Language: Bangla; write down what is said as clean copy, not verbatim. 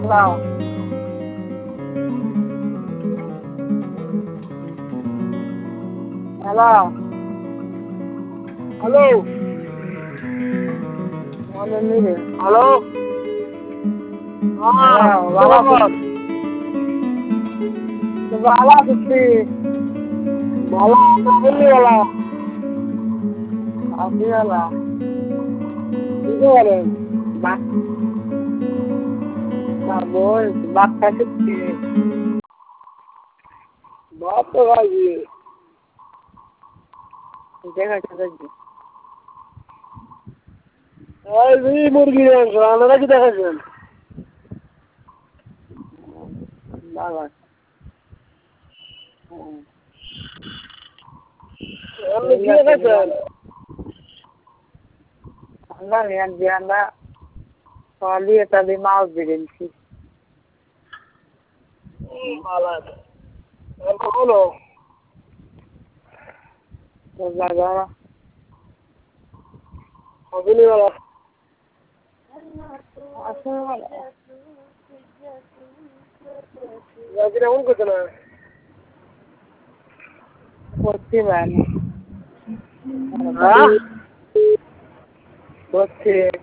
নাও হ্যালো হ্যালো মনে নিবে হ্যালো বাবা বাবা দিচ্ছি ভালো বললি বলা আপনি বলা বুঝতে পারেন বল বাচ্চা শিখছি বাপ তো ভাই দেখাচ্ছে দেখছি মুরগির মাংস আপনারা কি দেখাচ্ছেন বাবা আপনি কি দেখাচ্ছেন আমরা আমরা সকালে এটা দিয়ে মাছ বেরিয়েছি ভালো আছে বলো দাদা আপনি বলো কেমন করছে না করতে পারে করছে